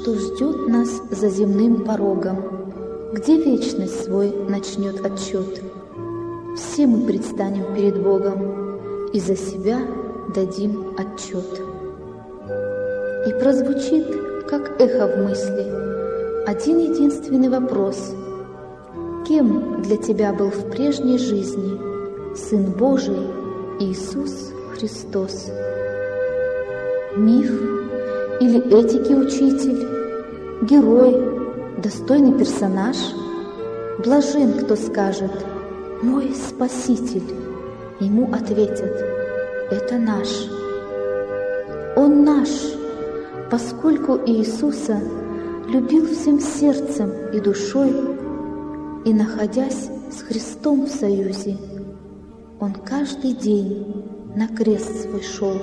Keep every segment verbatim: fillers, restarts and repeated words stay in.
что ждет нас за земным порогом, где вечность свой начнет отчет. Все мы предстанем перед Богом и за себя дадим отчет. И прозвучит, как эхо в мысли, один единственный вопрос: кем для тебя был в прежней жизни Сын Божий Иисус Христос? Миф или этики учитель, герой, достойный персонаж? Блажен, кто скажет: «Мой Спаситель». Ему ответят: «Это наш». Он наш, поскольку Иисуса любил всем сердцем и душой, и, находясь с Христом в союзе, Он каждый день на крест свой шел.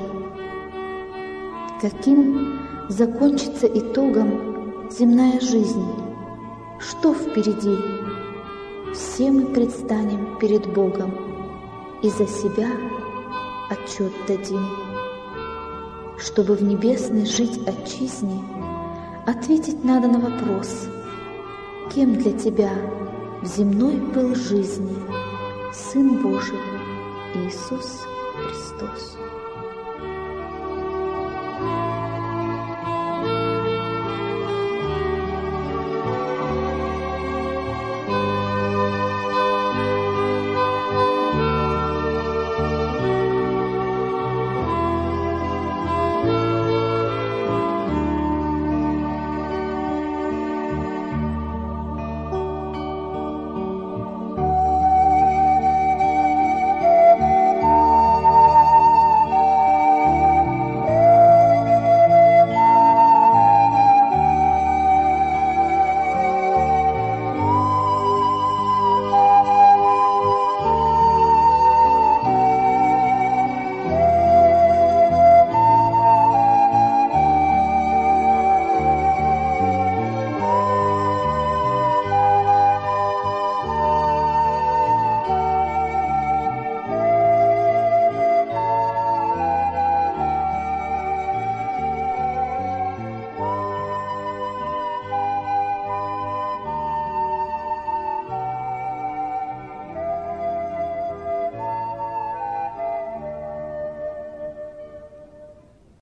Каким закончится итогом земная жизнь? Что впереди? Все мы предстанем перед Богом и за себя отчет дадим. Чтобы в небесной жить отчизне, ответить надо на вопрос: кем для тебя в земной был жизни Сын Божий Иисус Христос?